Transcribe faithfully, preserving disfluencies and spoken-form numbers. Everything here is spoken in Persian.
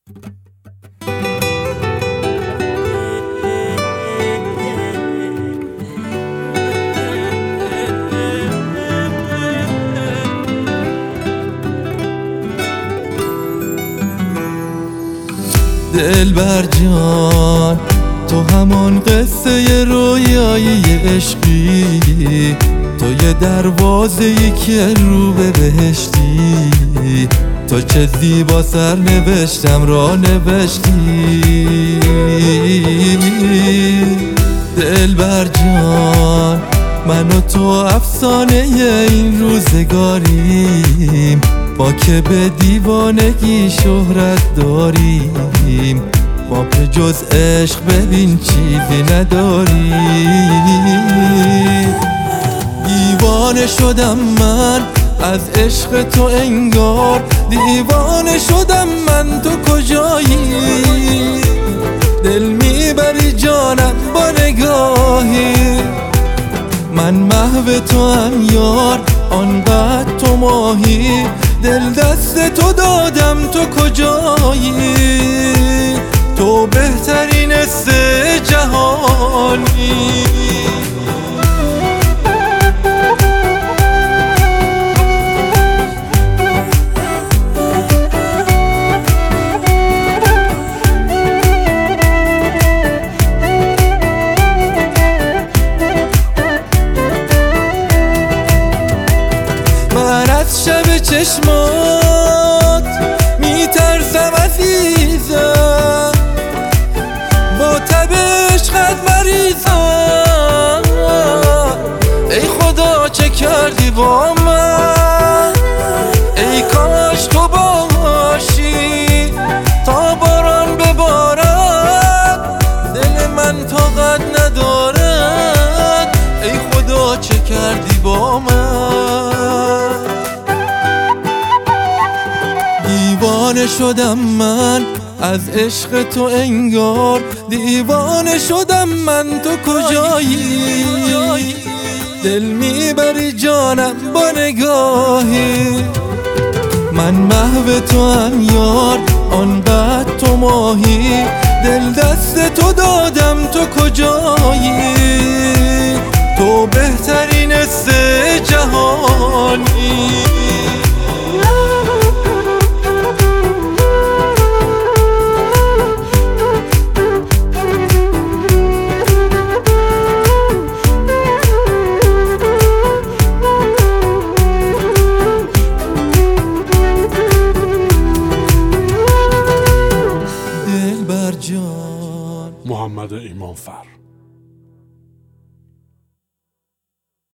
دلبر جان، تو همان قصه رویایی عشقی، تو یه دروازه‌ای که رو به بهشتی، تو چه زیبا سر نوشتم را نوشتی. دلبر جان، من و تو افسانه این روزگاریم، ما که به دیوانگی شهرت داریم، ما به جز عشق ببین چیزی نداریم. دیوانه شدم من از عشق تو انگار، دیوانه شدم من، تو کجایی؟ دل میبری جانم با نگاهی، من محو تو هم یار، آنقدر تو ماهی، دل دست تو دادم، تو کجایی؟ تو بهترین سه جهانی. من از شب چشمات میترسم عزیزم، با تب عشقت مریضم، ای خدا چه کردی با من؟ ای کاش تو باشی تا باران ببارد، دل من طاقت ندارد، ای خدا چه کردی با من؟ دیوانه شدم من از عشق تو انگار، دیوانه شدم من، تو کجایی؟ دل میبری جانم با نگاهی، من محو تو هم یار، آنقدر تو ماهی، دل دست تو دادم، تو کجایی؟ تو بهترین سه جهانی. محمد ایمانفر.